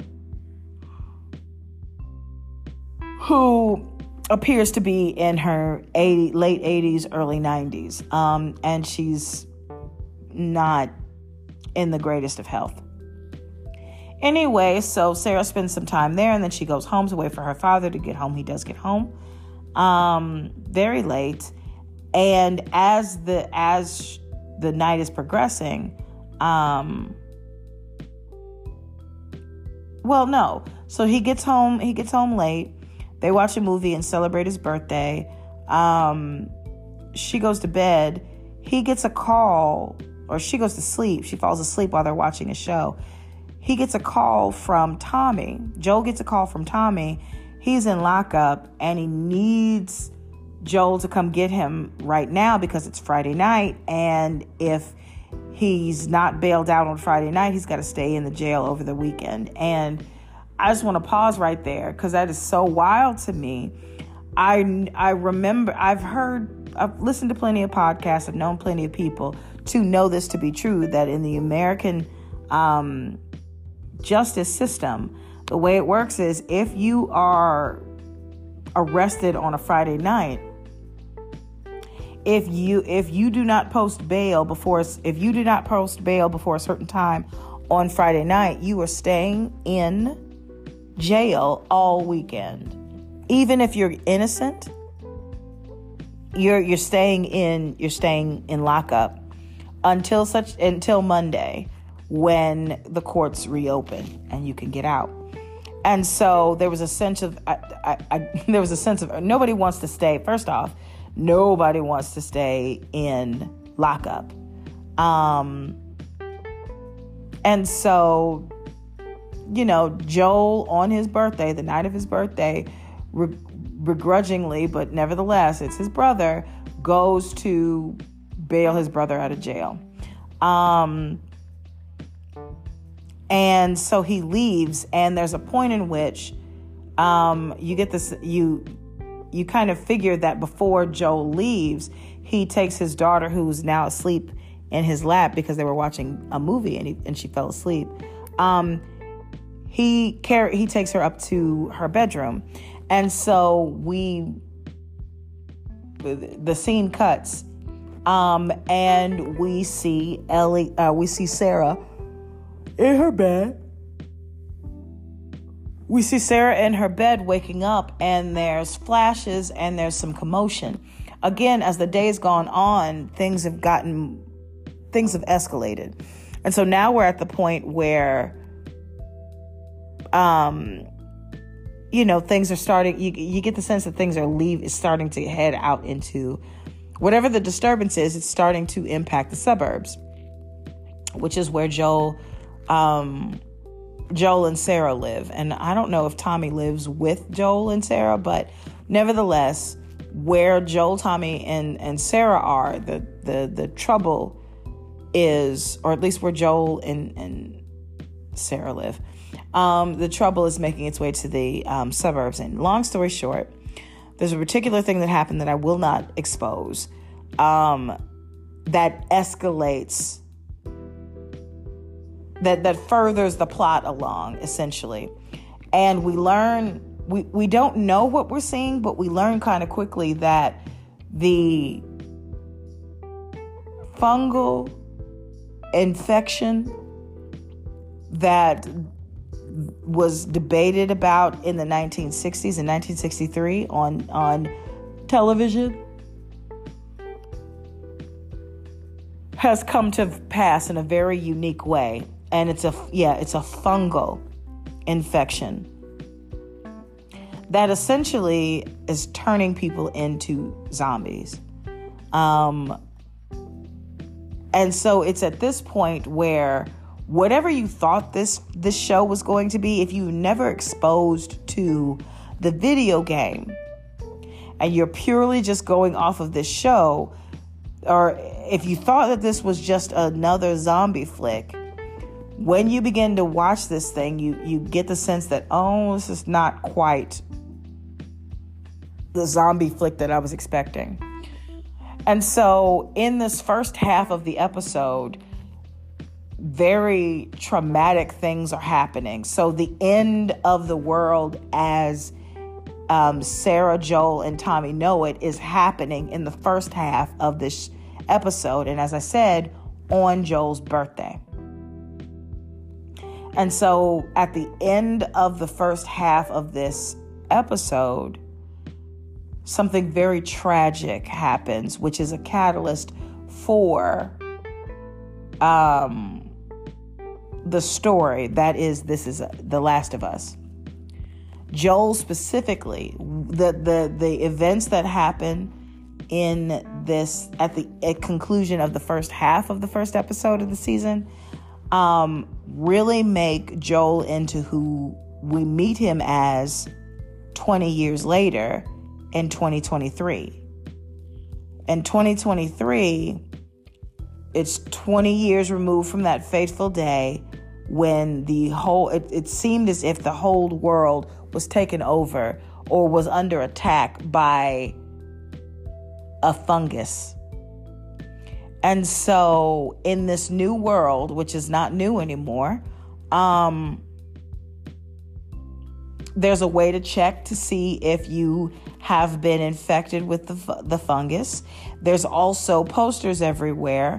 who appears to be in her late 80s, early 90s. And she's not in the greatest of health. Anyway, so Sarah spends some time there, and then she goes home to wait for her father to get home. He does get home very late. And as the night is progressing, so he gets home late. They watch a movie and celebrate his birthday. She goes to bed. He gets a call, or she goes to sleep. She falls asleep while they're watching a show. He gets a call from Tommy. Joel gets a call from Tommy. He's in lockup and he needs Joel to come get him right now because it's Friday night. And if he's not bailed out on Friday night, he's got to stay in the jail over the weekend. And I just want to pause right there because that is so wild to me. I remember, I've listened to plenty of podcasts, I've known plenty of people to know this to be true, that in the American justice system, the way it works is if you are arrested on a Friday night, if you do not post bail before a certain time on Friday night, you are staying in jail all weekend. Even if you're innocent, you're staying in lockup until Monday, when the courts reopen and you can get out. And so there was a sense of nobody wants to stay. First off, nobody wants to stay in lockup. And so, Joel on his birthday, the night of his birthday, begrudgingly, but nevertheless, it's his brother, goes to bail his brother out of jail. And so he leaves, and there's a point in which you get this, you kind of figure that before Joel leaves, he takes his daughter, who's now asleep in his lap because they were watching a movie and she fell asleep. He takes her up to her bedroom. And so the scene cuts, and we see Sarah in her bed. We see Sarah in her bed waking up, and there's flashes and there's some commotion. Again, as the day's gone on, things have escalated. And so now we're at the point where, things are starting, you get the sense that things are starting to head out into whatever the disturbance is. It's starting to impact the suburbs, which is where Joel and Sarah live. And I don't know if Tommy lives with Joel and Sarah, but nevertheless, where Joel, Tommy, and Sarah are, the trouble is, or at least where Joel and Sarah live, the trouble is making its way to the suburbs. And long story short, there's a particular thing that happened that I will not expose, that escalates, that furthers the plot along, essentially. And we learn, we don't know what we're seeing, but we learn kind of quickly that the fungal infection that was debated about in the 1960s and 1963 on television has come to pass in a very unique way. And it's a fungal infection that essentially is turning people into zombies. And so it's at this point where whatever you thought this show was going to be, if you never exposed to the video game and you're purely just going off of this show, or if you thought that this was just another zombie flick, when you begin to watch this thing, you get the sense that, this is not quite the zombie flick that I was expecting. And so in this first half of the episode, very traumatic things are happening. So the end of the world as Sarah, Joel, and Tommy know it is happening in the first half of this episode. And as I said, on Joel's birthday. And so at the end of the first half of this episode, something very tragic happens, which is a catalyst for the story that is, this is The Last of Us. Joel specifically, the events that happen in this at the conclusion of the first half of the first episode of the season really make Joel into who we meet him as 20 years later in 2023. In 2023, it's 20 years removed from that fateful day when it seemed as if the whole world was taken over or was under attack by a fungus. And so in this new world, which is not new anymore, there's a way to check to see if you have been infected with the fungus. There's also posters everywhere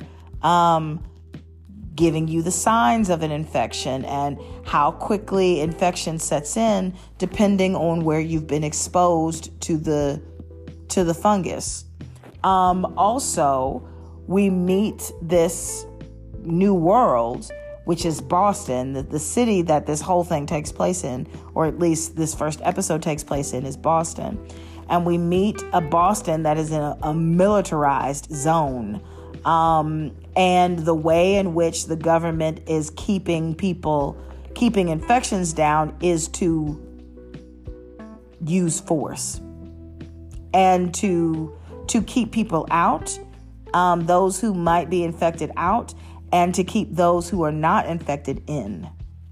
giving you the signs of an infection and how quickly infection sets in depending on where you've been exposed to the fungus. Also, we meet this new world, which is Boston, the city that this whole thing takes place in, or at least this first episode takes place in, is Boston. And we meet a Boston that is in a militarized zone. And the way in which the government is keeping infections down is to use force and to keep people out, those who might be infected out, and to keep those who are not infected in.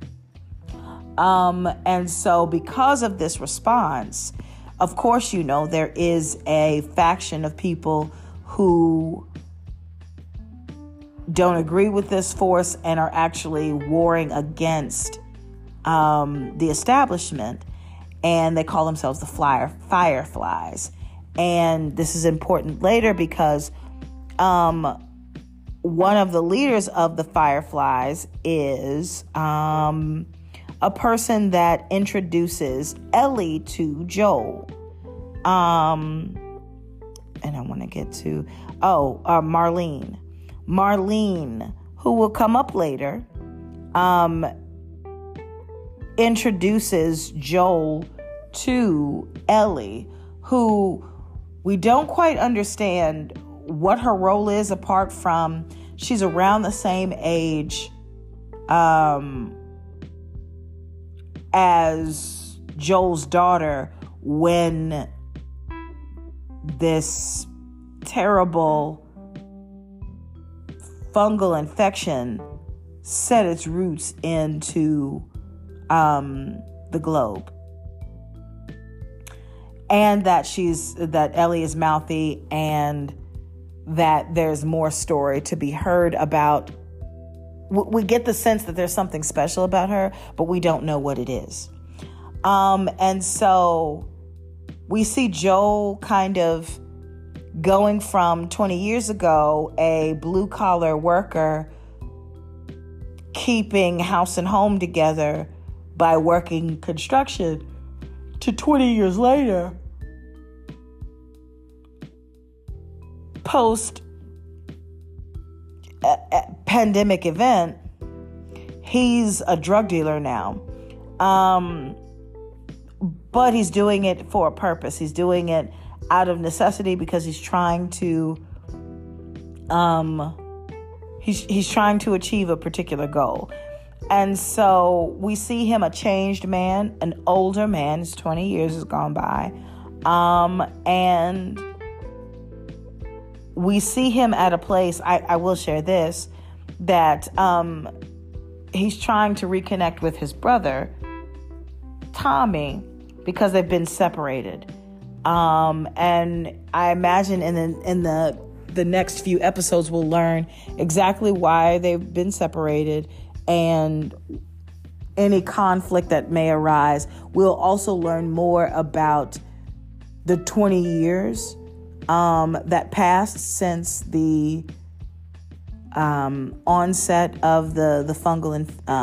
And so because of this response, of course, there is a faction of people who don't agree with this force and are actually warring against the establishment, and they call themselves the Fireflies. And this is important later because one of the leaders of the Fireflies is a person that introduces Ellie to Joel. And I want to get to Marlene. Marlene, who will come up later, introduces Joel to Ellie, who we don't quite understand what her role is, apart from she's around the same age as Joel's daughter when this terrible fungal infection set its roots into the globe. And that Ellie is mouthy, and that there's more story to be heard about. We get the sense that there's something special about her, but we don't know what it is. And so we see Joel kind of going from 20 years ago, a blue-collar worker keeping house and home together by working construction, to 20 years later, post pandemic event, he's a drug dealer now. But he's doing it for a purpose. He's doing it out of necessity because he's trying to he's trying to achieve a particular goal. And so we see him a changed man, an older man. His 20 years has gone by. And we see him at a place, I will share this, that he's trying to reconnect with his brother, Tommy, because they've been separated. And I imagine in the next few episodes we'll learn exactly why they've been separated and any conflict that may arise. We'll also learn more about the 20 years that passed since the onset of the fungal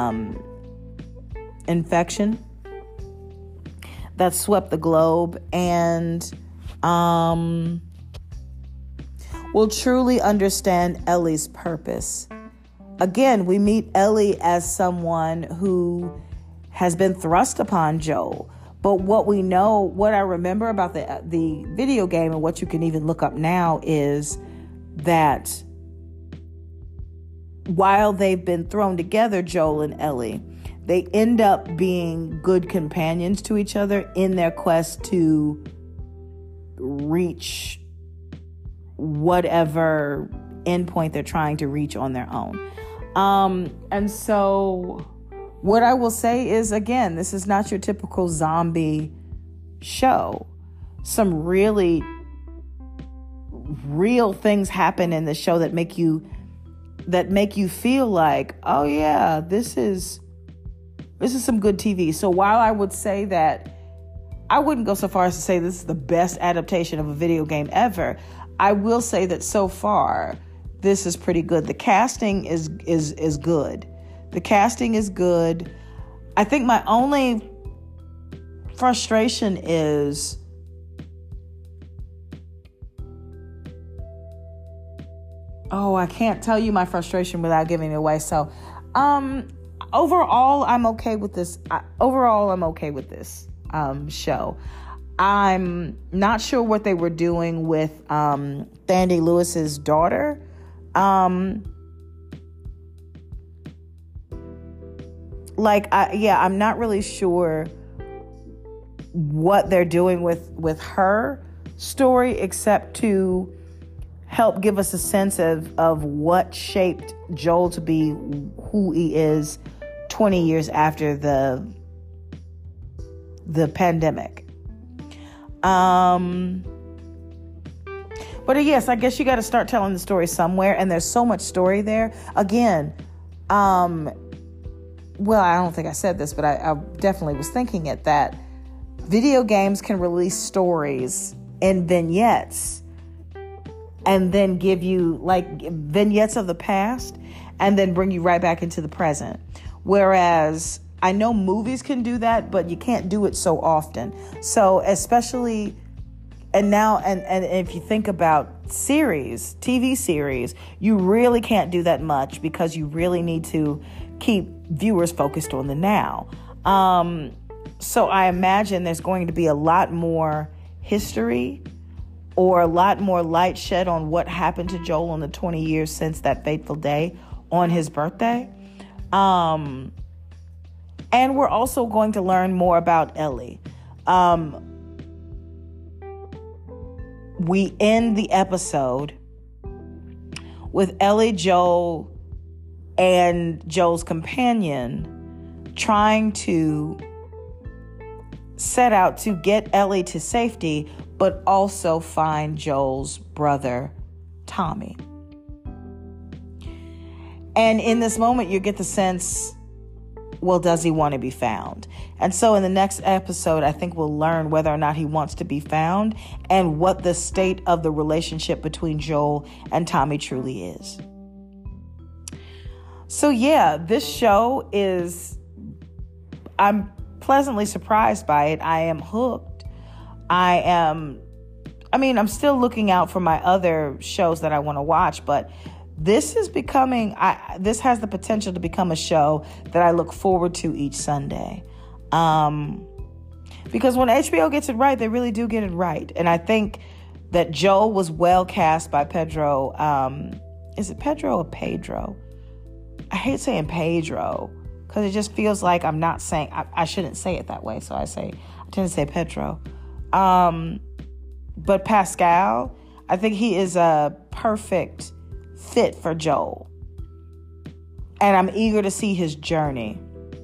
infection that swept the globe, and we'll truly understand Ellie's purpose. Again, we meet Ellie as someone who has been thrust upon Joel, But what I remember about the video game and what you can even look up now is that while they've been thrown together, Joel and Ellie, they end up being good companions to each other in their quest to reach whatever endpoint they're trying to reach on their own. And so what I will say is, again, this is not your typical zombie show. Some really real things happen in the show that make you feel like, oh yeah, this is some good TV. So while I would say that, I wouldn't go so far as to say this is the best adaptation of a video game ever, I will say that so far, this is pretty good. The casting is good. The casting is good. I think my only frustration is I can't tell you my frustration without giving it away. So, overall, I'm okay with this. Show. I'm not sure what they were doing with Thandie Lewis's daughter. I'm not really sure what they're doing with her story, except to help give us a sense of what shaped Joel to be who he is 20 years after the pandemic. But yes, I guess you got to start telling the story somewhere, and there's so much story there. Again, well, I don't think I said this, but I definitely was thinking it, that video games can release stories in vignettes and then give you like vignettes of the past and then bring you right back into the present. Whereas I know movies can do that, but you can't do it so often. So especially, and if you think about TV series, you really can't do that much because you really need to keep viewers focused on the now. So I imagine there's going to be a lot more history or a lot more light shed on what happened to Joel in the 20 years since that fateful day on his birthday. And we're also going to learn more about Ellie. We end the episode with Ellie, Joel, and Joel's companion trying to set out to get Ellie to safety, but also find Joel's brother, Tommy. And in this moment, you get the sense, well, does he want to be found? And so in the next episode, I think we'll learn whether or not he wants to be found and what the state of the relationship between Joel and Tommy truly is. So yeah, this show I'm pleasantly surprised by it. I am hooked. I'm still looking out for my other shows that I want to watch, but this is this has the potential to become a show that I look forward to each Sunday. Because when HBO gets it right, they really do get it right. And I think that Joel was well cast by Pedro. Is it Pedro or Pedro? I hate saying Pedro because it just feels like I'm not saying, I shouldn't say it that way. So I tend to say Pedro. But Pascal, I think he is a perfect fit for Joel. And I'm eager to see his journey.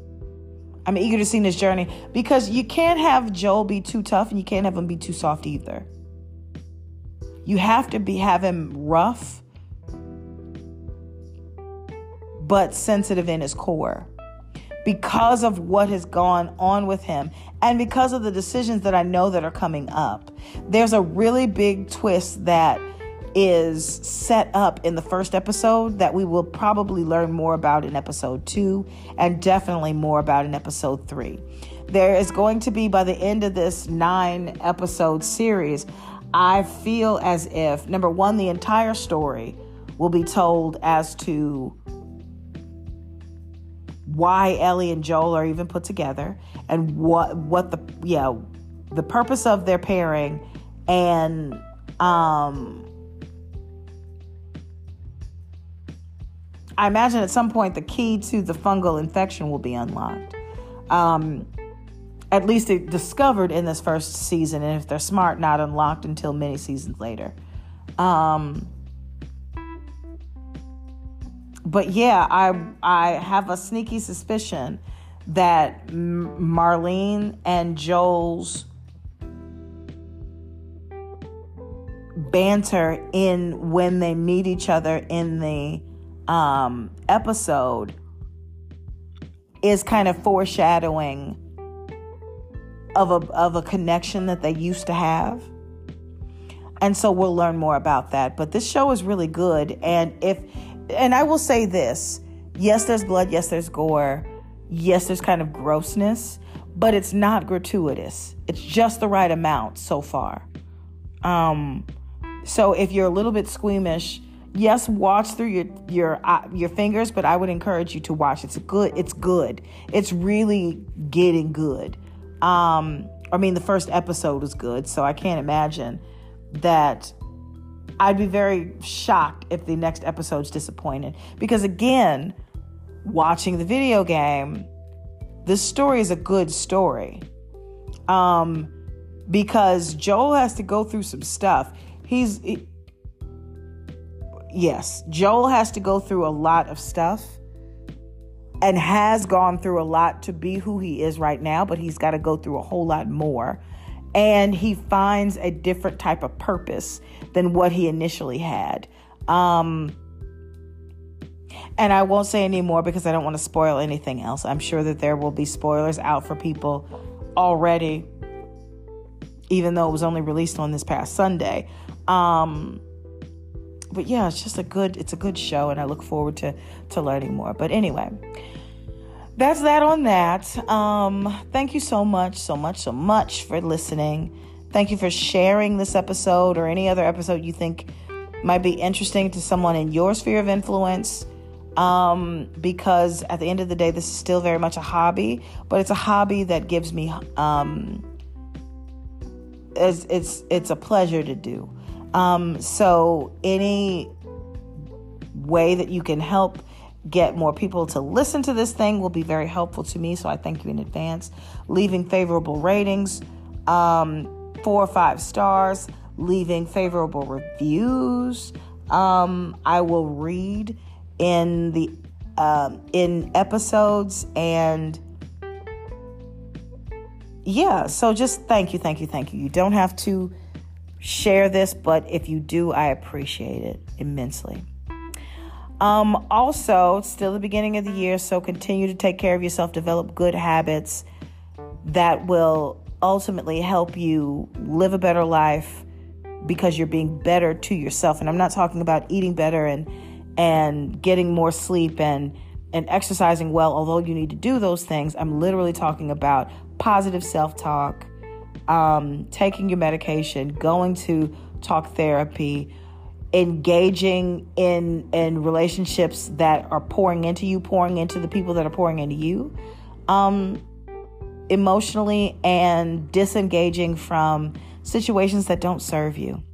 Because you can't have Joel be too tough and you can't have him be too soft either. You have to have him rough, but sensitive in his core because of what has gone on with him and because of the decisions that I know that are coming up. There's a really big twist that is set up in the first episode that we will probably learn more about in episode 2 and definitely more about in episode 3. There is going to be, by the end of this 9-episode series, I feel as if, number one, the entire story will be told as to why Ellie and Joel are even put together, and what the purpose of their pairing, and I imagine at some point the key to the fungal infection will be unlocked. At least it discovered in this first season, and if they're smart, not unlocked until many seasons later. But yeah, I have a sneaky suspicion that Marlene and Joel's banter when they meet each other in the episode is kind of foreshadowing of a connection that they used to have. And so we'll learn more about that. But this show is really good. And I will say this, yes, there's blood, yes, there's gore, yes, there's kind of grossness, but it's not gratuitous. It's just the right amount so far. So if you're a little bit squeamish, yes, watch through your fingers, but I would encourage you to watch. It's good. It's really getting good. The first episode was good, so I can't imagine that. I'd be very shocked if the next episode's disappointed. Because again, watching the video game, this story is a good story. Because Joel has to go through some stuff. Joel has to go through a lot of stuff and has gone through a lot to be who he is right now, but he's got to go through a whole lot more. And he finds a different type of purpose than what he initially had. And I won't say any more because I don't want to spoil anything else. I'm sure that there will be spoilers out for people already, even though it was only released on this past Sunday. But yeah, it's a good show, and I look forward to learning more. But anyway, that's that on that. Thank you so much for listening. Thank you for sharing this episode or any other episode you think might be interesting to someone in your sphere of influence. Because at the end of the day, this is still very much a hobby, but it's a hobby that gives me, it's a pleasure to do. So any way that you can help get more people to listen to this thing will be very helpful to me. So I thank you in advance. Leaving favorable ratings, 4 or 5 stars, leaving favorable reviews. I will read in episodes, and yeah, so just thank you. You don't have to share this, but if you do, I appreciate it immensely. Also, it's still the beginning of the year, so continue to take care of yourself, develop good habits that will ultimately help you live a better life because you're being better to yourself. And I'm not talking about eating better and getting more sleep and exercising well, although you need to do those things. I'm literally talking about positive self-talk, taking your medication, going to talk therapy, engaging in relationships that are pouring into you, pouring into the people that are pouring into you, emotionally, and disengaging from situations that don't serve you.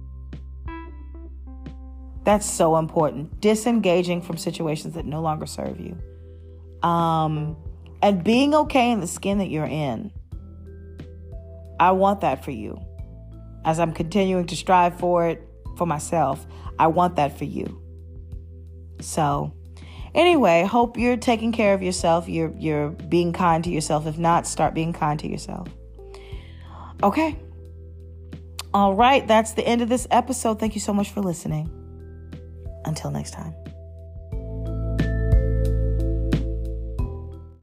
That's so important. Disengaging from situations that no longer serve you. And being okay in the skin that you're in. I want that for you. As I'm continuing to strive for it for myself, I want that for you. So anyway, hope you're taking care of yourself. You're being kind to yourself. If not, start being kind to yourself. Okay. All right. That's the end of this episode. Thank you so much for listening. Until next time.